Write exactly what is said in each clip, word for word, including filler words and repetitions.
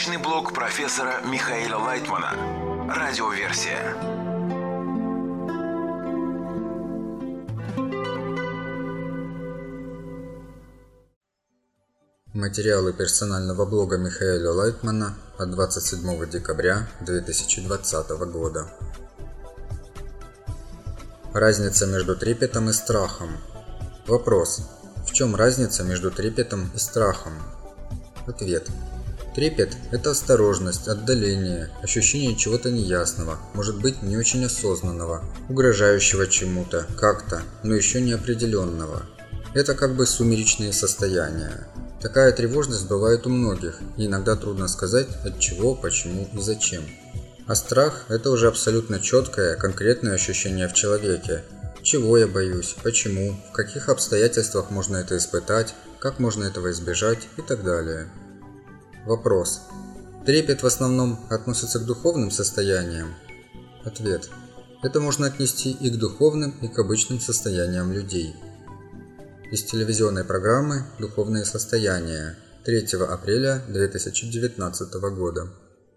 Научный блог профессора Михаила Лайтмана. Радиоверсия. Материалы персонального блога Михаила Лайтмана от двадцать седьмого декабря две тысячи двадцатого года. Разница между трепетом и страхом. Вопрос. В чем разница между трепетом и страхом? Ответ. Трепет – это осторожность, отдаление, ощущение чего-то неясного, может быть не очень осознанного, угрожающего чему-то, как-то, но еще неопределенного. Это как бы сумеречные состояния. Такая тревожность бывает у многих, и иногда трудно сказать, от чего, почему и зачем. А страх – это уже абсолютно четкое, конкретное ощущение в человеке. Чего я боюсь, почему, в каких обстоятельствах можно это испытать, как можно этого избежать и так далее. Вопрос. Трепет в основном относится к духовным состояниям? Ответ. Это можно отнести и к духовным, и к обычным состояниям людей. Из телевизионной программы «Духовные состояния» третьего апреля две тысячи девятнадцатого года.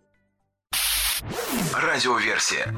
Радиоверсия.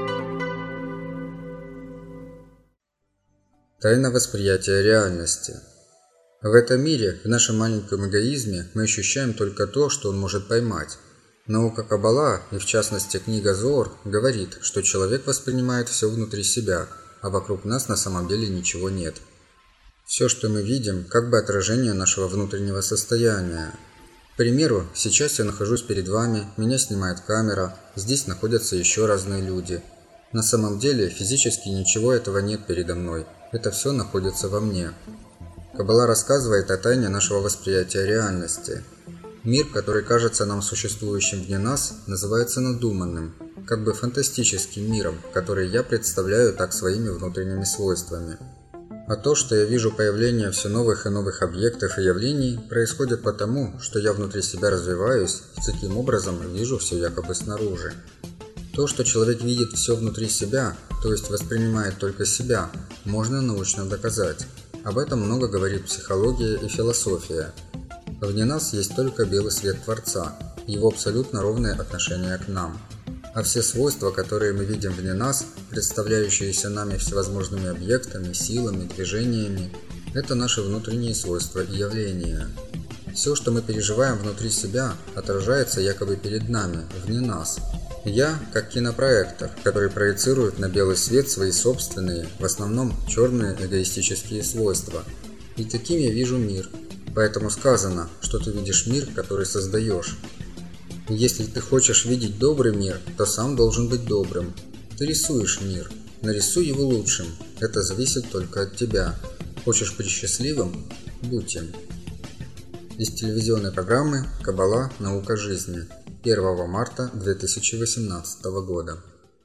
Тайна восприятия реальности. В этом мире, в нашем маленьком эгоизме, мы ощущаем только то, что он может поймать. Наука Каббала, и в частности книга Зоор, говорит, что человек воспринимает все внутри себя, а вокруг нас на самом деле ничего нет. Все, что мы видим, как бы отражение нашего внутреннего состояния. К примеру, сейчас я нахожусь перед вами, меня снимает камера, здесь находятся еще разные люди. На самом деле, физически ничего этого нет передо мной, это все находится во мне. Каббала рассказывает о тайне нашего восприятия реальности. Мир, который кажется нам существующим вне нас, называется надуманным, как бы фантастическим миром, который я представляю так своими внутренними свойствами. А то, что я вижу появление все новых и новых объектов и явлений, происходит потому, что я внутри себя развиваюсь и таким образом вижу все якобы снаружи. То, что человек видит все внутри себя, то есть воспринимает только себя, можно научно доказать. Об этом много говорит психология и философия. Вне нас есть только белый свет Творца, его абсолютно ровное отношение к нам. А все свойства, которые мы видим вне нас, представляющиеся нами всевозможными объектами, силами, движениями, это наши внутренние свойства и явления. Все, что мы переживаем внутри себя, отражается якобы перед нами, вне нас. Я как кинопроектор, который проецирует на белый свет свои собственные, в основном черные эгоистические свойства. И таким я вижу мир. Поэтому сказано, что ты видишь мир, который создаешь. И если ты хочешь видеть добрый мир, то сам должен быть добрым. Ты рисуешь мир, нарисуй его лучшим. Это зависит только от тебя. Хочешь быть счастливым? Будь им. Из телевизионной программы «Каббала. Наука жизни» первого марта две тысячи восемнадцатого года.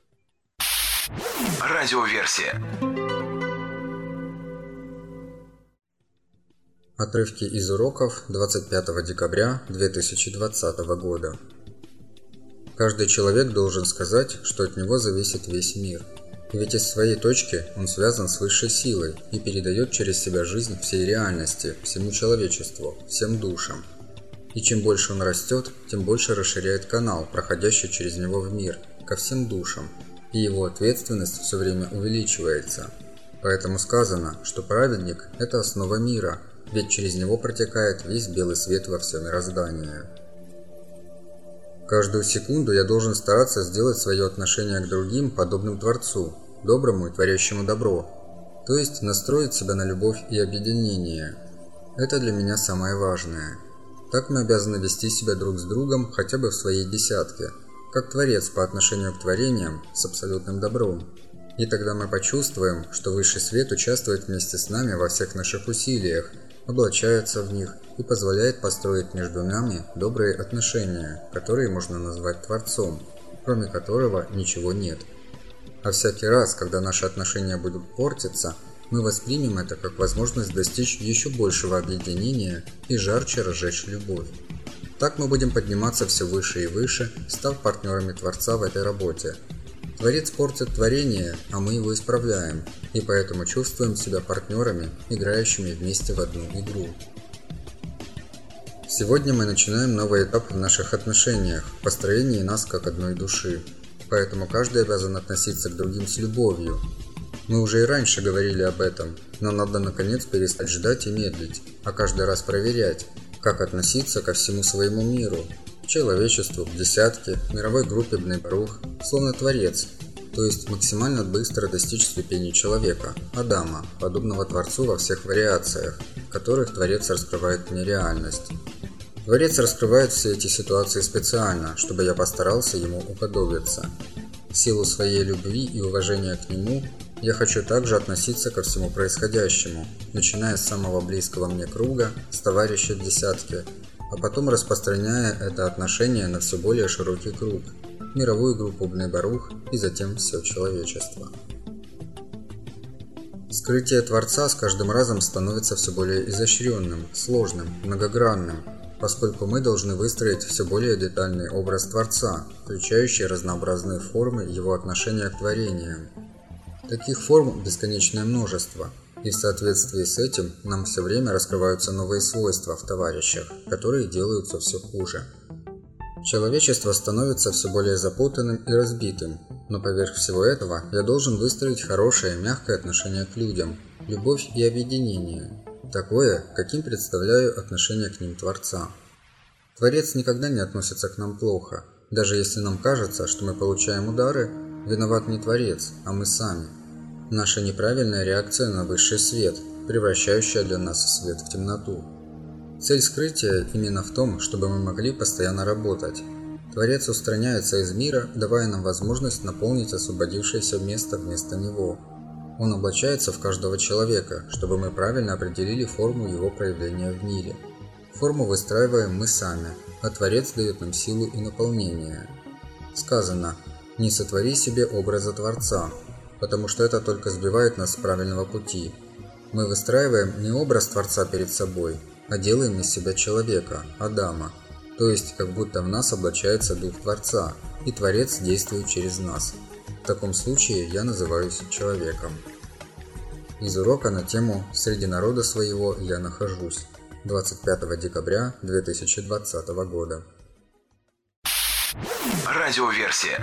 Радиоверсия. Отрывки из уроков двадцать пятого декабря две тысячи двадцатого года. Каждый человек должен сказать, что от него зависит весь мир. Ведь из своей точки он связан с высшей силой и передает через себя жизнь всей реальности, всему человечеству, всем душам. И чем больше он растет, тем больше расширяет канал, проходящий через него в мир, ко всем душам, и его ответственность все время увеличивается. Поэтому сказано, что праведник – это основа мира, ведь через него протекает весь белый свет во все мироздание. Каждую секунду я должен стараться сделать свое отношение к другим подобным Творцу, доброму и творящему добро, то есть настроить себя на любовь и объединение. Это для меня самое важное. Так мы обязаны вести себя друг с другом хотя бы в своей десятке, как Творец по отношению к творениям с абсолютным добром. И тогда мы почувствуем, что Высший Свет участвует вместе с нами во всех наших усилиях, облачается в них и позволяет построить между нами добрые отношения, которые можно назвать Творцом, кроме которого ничего нет. А всякий раз, когда наши отношения будут портиться, мы воспримем это как возможность достичь еще большего объединения и жарче разжечь любовь. Так мы будем подниматься все выше и выше, став партнерами Творца в этой работе. Творец портит творение, а мы его исправляем, и поэтому чувствуем себя партнерами, играющими вместе в одну игру. Сегодня мы начинаем новый этап в наших отношениях, в построении нас как одной души. Поэтому каждый обязан относиться к другим с любовью. Мы уже и раньше говорили об этом, но надо наконец перестать ждать и медлить, а каждый раз проверять, как относиться ко всему своему миру, к человечеству, к десятке, к мировой группе Бней Барух, словно Творец, то есть максимально быстро достичь ступени человека, Адама, подобного Творцу во всех вариациях, в которых Творец раскрывает мне реальность. Творец раскрывает все эти ситуации специально, чтобы я постарался ему уподобиться. В силу своей любви и уважения к нему, я хочу также относиться ко всему происходящему, начиная с самого близкого мне круга, с товарища в десятке, а потом распространяя это отношение на все более широкий круг, мировую группу Бней Барух и затем все человечество. Скрытие Творца с каждым разом становится все более изощренным, сложным, многогранным, поскольку мы должны выстроить все более детальный образ Творца, включающий разнообразные формы его отношения к творениям. Таких форм бесконечное множество, и в соответствии с этим нам все время раскрываются новые свойства в товарищах, которые делаются все хуже. Человечество становится все более запутанным и разбитым, но поверх всего этого я должен выстроить хорошее, мягкое отношение к людям, любовь и объединение. Такое, каким представляю отношение к ним Творца. Творец никогда не относится к нам плохо. Даже если нам кажется, что мы получаем удары, виноват не Творец, а мы сами. Наша неправильная реакция на высший свет, превращающая для нас свет в темноту. Цель скрытия именно в том, чтобы мы могли постоянно работать. Творец устраняется из мира, давая нам возможность наполнить освободившееся место вместо него. Он облачается в каждого человека, чтобы мы правильно определили форму его проявления в мире. Форму выстраиваем мы сами, а Творец дает нам силу и наполнение. Сказано: «Не сотвори себе образа Творца», потому что это только сбивает нас с правильного пути. Мы выстраиваем не образ Творца перед собой, а делаем из себя человека, Адама, то есть как будто в нас облачается Дух Творца, и Творец действует через нас. В таком случае я называюсь человеком. Из урока на тему «Среди народа своего я нахожусь» двадцать пятого декабря две тысячи двадцатого года. Радиоверсия.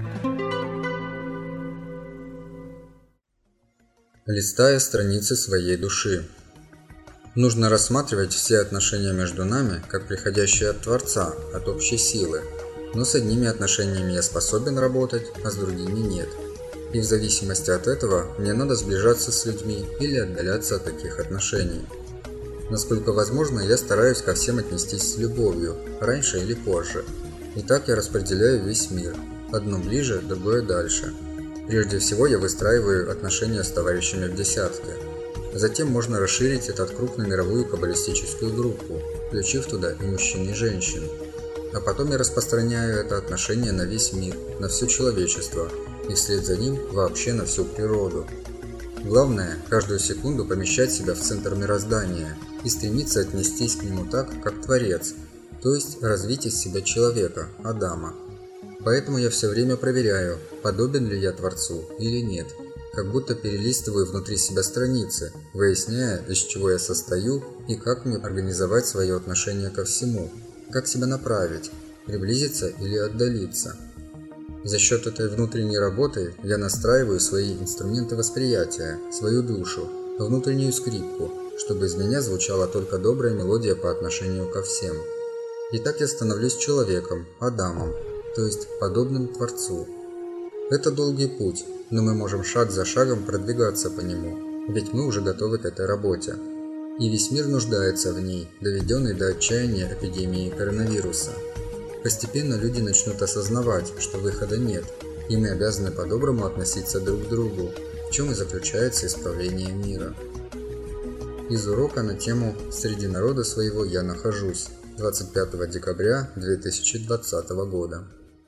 Листая страницы своей души. Нужно рассматривать все отношения между нами как приходящие от Творца, от общей силы, но с одними отношениями я способен работать, а с другими нет. И в зависимости от этого мне надо сближаться с людьми или отдаляться от таких отношений. Насколько возможно, я стараюсь ко всем отнестись с любовью, раньше или позже. И так я распределяю весь мир, одно ближе, другое дальше. Прежде всего я выстраиваю отношения с товарищами в десятке. Затем можно расширить этот круг на мировую каббалистическую группу, включив туда и мужчин, и женщин. А потом я распространяю это отношение на весь мир, на все человечество, и вслед за ним вообще на всю природу. Главное, каждую секунду помещать себя в центр мироздания и стремиться отнестись к нему так, как Творец, то есть развить из себя человека, Адама. Поэтому я все время проверяю, подобен ли я Творцу или нет, как будто перелистываю внутри себя страницы, выясняя, из чего я состою и как мне организовать свое отношение ко всему, как себя направить, приблизиться или отдалиться. За счет этой внутренней работы я настраиваю свои инструменты восприятия, свою душу, внутреннюю скрипку, чтобы из меня звучала только добрая мелодия по отношению ко всем. И так я становлюсь человеком, Адамом, то есть подобным Творцу. Это долгий путь, но мы можем шаг за шагом продвигаться по нему, ведь мы уже готовы к этой работе. И весь мир нуждается в ней, доведенный до отчаяния эпидемии коронавируса. Постепенно люди начнут осознавать, что выхода нет, и мы обязаны по-доброму относиться друг к другу, в чем и заключается исправление мира. Из урока на тему «Среди народа своего я нахожусь» двадцать пятого декабря две тысячи двадцатого года.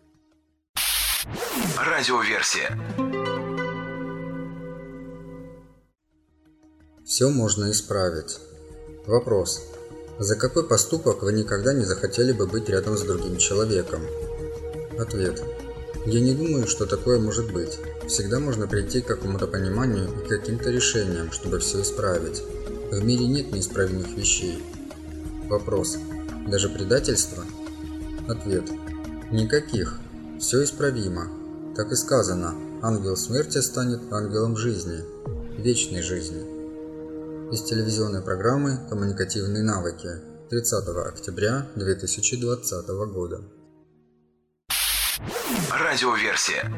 Радиоверсия. Все можно исправить. Вопрос. За какой поступок вы никогда не захотели бы быть рядом с другим человеком? Ответ. Я не думаю, что такое может быть. Всегда можно прийти к какому-то пониманию и к каким-то решениям, чтобы все исправить. В мире нет неисправимых вещей. Вопрос. даже предательство? Ответ. Никаких. Все исправимо. Так и сказано, ангел смерти станет ангелом жизни, вечной жизни. Из телевизионной программы «Коммуникативные навыки» тридцатого октября две тысячи двадцатого года. Радиоверсия.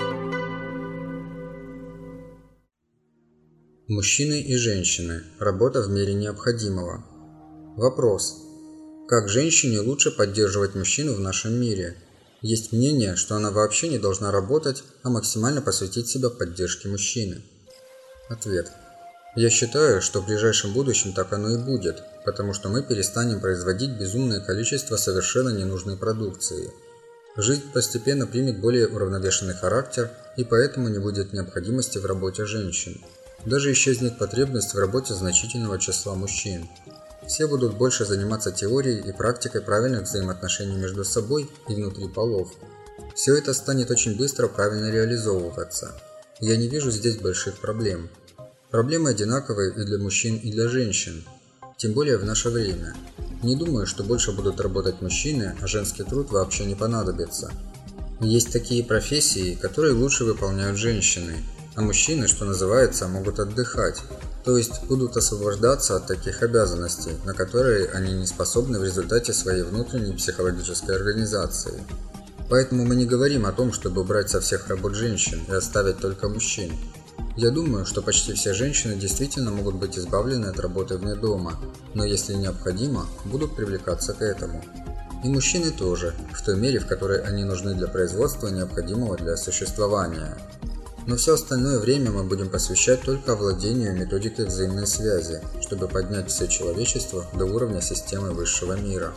Мужчины и женщины. Работа в мире необходимого. Вопрос. Как женщине лучше поддерживать мужчину в нашем мире? Есть мнение, что она вообще не должна работать, а максимально посвятить себя поддержке мужчины. Ответ. Я считаю, что в ближайшем будущем так оно и будет, потому что мы перестанем производить безумное количество совершенно ненужной продукции. Жизнь постепенно примет более уравновешенный характер, и поэтому не будет необходимости в работе женщин. Даже исчезнет потребность в работе значительного числа мужчин. Все будут больше заниматься теорией и практикой правильных взаимоотношений между собой и внутри полов. Все это станет очень быстро правильно реализовываться. Я не вижу здесь больших проблем. Проблемы одинаковые и для мужчин, и для женщин. Тем более в наше время. Не думаю, что больше будут работать мужчины, а женский труд вообще не понадобится. Есть такие профессии, которые лучше выполняют женщины, а мужчины, что называется, могут отдыхать. То есть будут освобождаться от таких обязанностей, на которые они не способны в результате своей внутренней психологической организации. Поэтому мы не говорим о том, чтобы убрать со всех работ женщин и оставить только мужчин. Я думаю, что почти все женщины действительно могут быть избавлены от работы вне дома, но если необходимо, будут привлекаться к этому. И мужчины тоже, в той мере, в которой они нужны для производства необходимого для существования. Но все остальное время мы будем посвящать только овладению методикой взаимной связи, чтобы поднять все человечество до уровня системы высшего мира.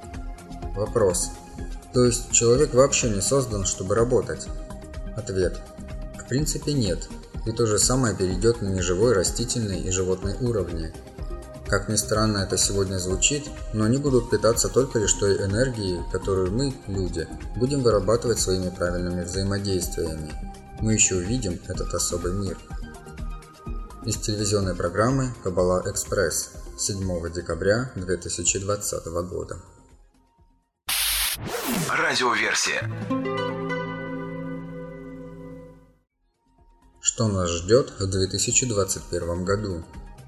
Вопрос. То есть человек вообще не создан, чтобы работать? Ответ. В принципе нет. И то же самое перейдет на неживой, растительный и животный уровни. Как ни странно это сегодня звучит, но они будут питаться только лишь той энергией, которую мы, люди, будем вырабатывать своими правильными взаимодействиями. Мы еще увидим этот особый мир. Из телевизионной программы «Каббала Экспресс» седьмого декабря две тысячи двадцатого года. Радиоверсия. Что нас ждет в две тысячи двадцать первом году?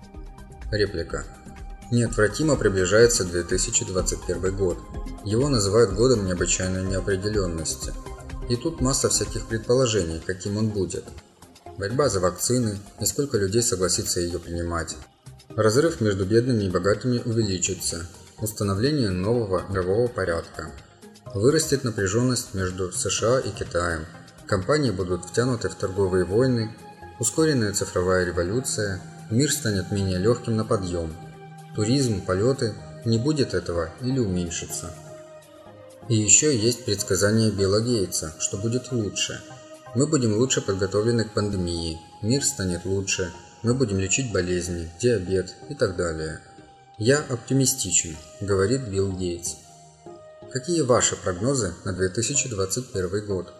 Реплика. Неотвратимо приближается две тысячи двадцать первый год. Его называют годом необычайной неопределенности. И тут масса всяких предположений, каким он будет. Борьба за вакцины и сколько людей согласится ее принимать. Разрыв между бедными и богатыми увеличится. Установление нового мирового порядка. Вырастет напряженность между США и Китаем. Компании будут втянуты в торговые войны. Ускоренная цифровая революция. Мир станет менее легким на подъем. Туризм, полеты. Не будет этого или уменьшится. И еще есть предсказание Билла Гейтса, что будет лучше. Мы будем лучше подготовлены к пандемии, мир станет лучше, мы будем лечить болезни, диабет и так далее. Я оптимистичен, говорит Билл Гейтс. Какие ваши прогнозы на две тысячи двадцать первый год?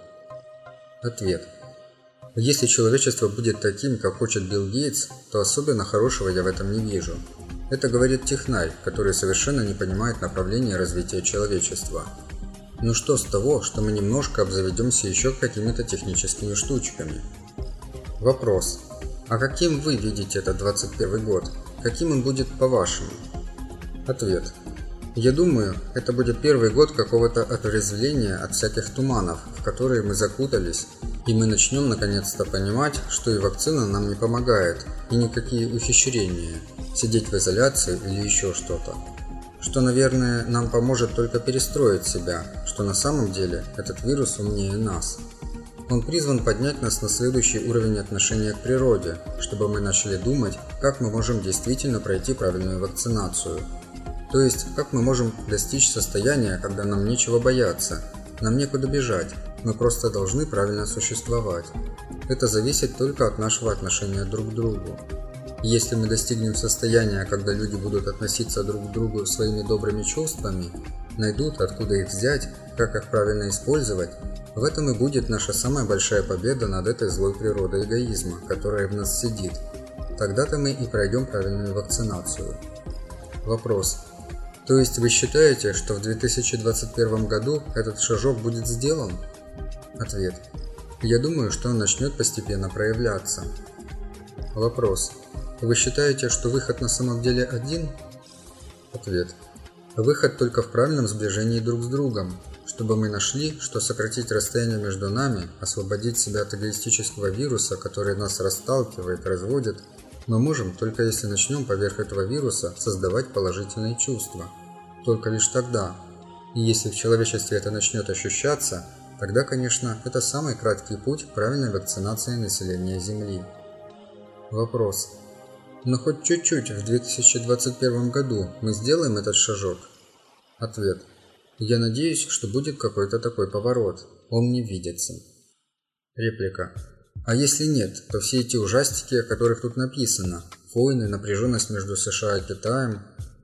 Ответ. Если человечество будет таким, как хочет Билл Гейтс, то особенно хорошего я в этом не вижу. Это говорит технарь, который совершенно не понимает направления развития человечества. Ну что с того, что мы немножко обзаведемся еще какими-то техническими штучками? Вопрос. А каким вы видите этот двадцать первый год? Каким он будет по-вашему? Ответ. Я думаю, это будет первый год какого-то отрезвления от всяких туманов, в которые мы закутались, и мы начнем наконец-то понимать, что и вакцина нам не помогает, и никакие ухищрения, сидеть в изоляции или еще что-то. Что, наверное, нам поможет только перестроить себя, что на самом деле этот вирус умнее нас. Он призван поднять нас на следующий уровень отношения к природе, чтобы мы начали думать, как мы можем действительно пройти правильную вакцинацию. То есть, как мы можем достичь состояния, когда нам нечего бояться, нам некуда бежать, мы просто должны правильно существовать. Это зависит только от нашего отношения друг к другу. Если мы достигнем состояния, когда люди будут относиться друг к другу своими добрыми чувствами, найдут, откуда их взять, как их правильно использовать, в этом и будет наша самая большая победа над этой злой природой эгоизма, которая в нас сидит. Тогда-то мы и пройдем правильную вакцинацию. Вопрос. То есть вы считаете, что в две тысячи двадцать первом году этот шажок будет сделан? Ответ. Я думаю, что он начнет постепенно проявляться. Вопрос. Вы считаете, что выход на самом деле один? Ответ. Выход только в правильном сближении друг с другом, чтобы мы нашли, что сократить расстояние между нами, освободить себя от эгоистического вируса, который нас расталкивает, разводит, мы можем только если начнем поверх этого вируса создавать положительные чувства. Только лишь тогда. И если в человечестве это начнет ощущаться, тогда, конечно, это самый краткий путь к правильной вакцинации населения Земли. Вопрос. Но хоть чуть-чуть в две тысячи двадцать первом году мы сделаем этот шажок? Ответ. Я надеюсь, что будет какой-то такой поворот. Он мне видится. Реплика. А если нет, то все эти ужастики, о которых тут написано, войны, напряженность между США и Китаем.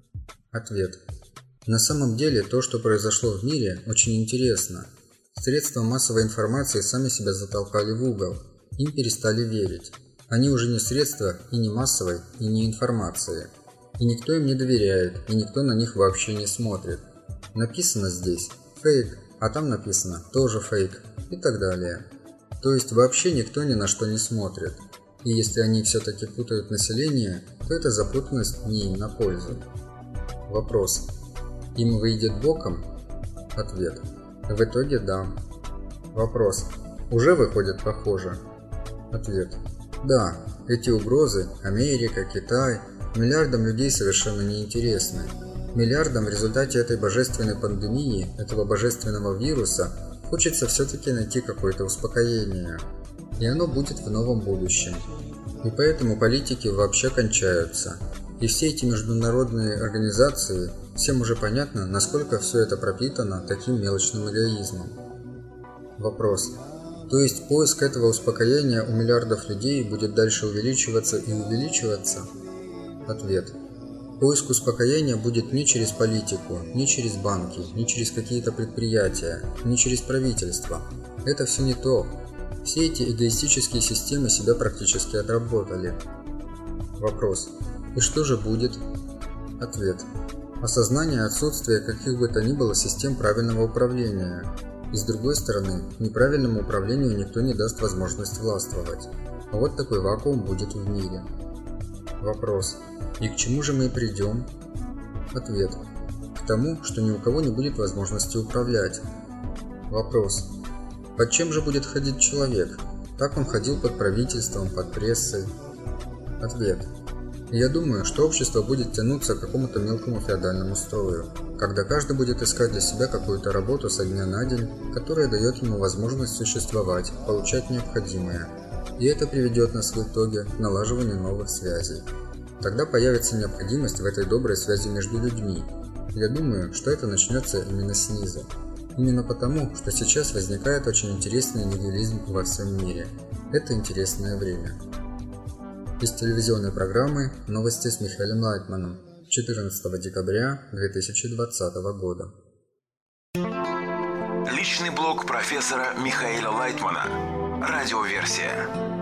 Ответ. На самом деле то, что произошло в мире, очень интересно. Средства массовой информации сами себя затолкали в угол. Им перестали верить. Они уже не средства и не массовой, и не информации. И никто им не доверяет, и никто на них вообще не смотрит. Написано здесь фейк, а там написано тоже фейк и так далее. То есть вообще никто ни на что не смотрит. И если они все-таки путают население, то эта запутанность не им на пользу. Вопрос. Им выйдет боком? Ответ. В итоге да. Вопрос. Уже выходит похоже? Ответ. Да, эти угрозы, Америка, Китай, миллиардам людей совершенно неинтересны. Миллиардам в результате этой божественной пандемии, этого божественного вируса, хочется все-таки найти какое-то успокоение. И оно будет в новом будущем. И поэтому политики вообще кончаются. И все эти международные организации, всем уже понятно, насколько все это пропитано таким мелочным эгоизмом. Вопрос. То есть поиск этого успокоения у миллиардов людей будет дальше увеличиваться и увеличиваться? Ответ. Поиск успокоения будет не через политику, не через банки, не через какие-то предприятия, не через правительство. Это все не то. Все эти эгоистические системы себя практически отработали. Вопрос. И что же будет? Ответ. Осознание отсутствия каких бы то ни было систем правильного управления. И с другой стороны, неправильному управлению никто не даст возможность властвовать. А вот такой вакуум будет в мире. Вопрос. И к чему же мы придем? Ответ. К тому, что ни у кого не будет возможности управлять. Вопрос. Под чем же будет ходить человек? Так он ходил под правительством, под прессой. Ответ. Я думаю, что общество будет тянуться к какому-то мелкому феодальному строю, когда каждый будет искать для себя какую-то работу со дня на день, которая дает ему возможность существовать, получать необходимое. И это приведет нас в итоге к налаживанию новых связей. Тогда появится необходимость в этой доброй связи между людьми. Я думаю, что это начнется именно снизу. Именно потому, что сейчас возникает очень интересный нигилизм во всем мире. Это интересное время. Из телевизионной программы «Новости с Михаилом Лайтманом» четырнадцатого декабря две тысячи двадцатого года. Личный блог профессора Михаила Лайтмана. Радиоверсия.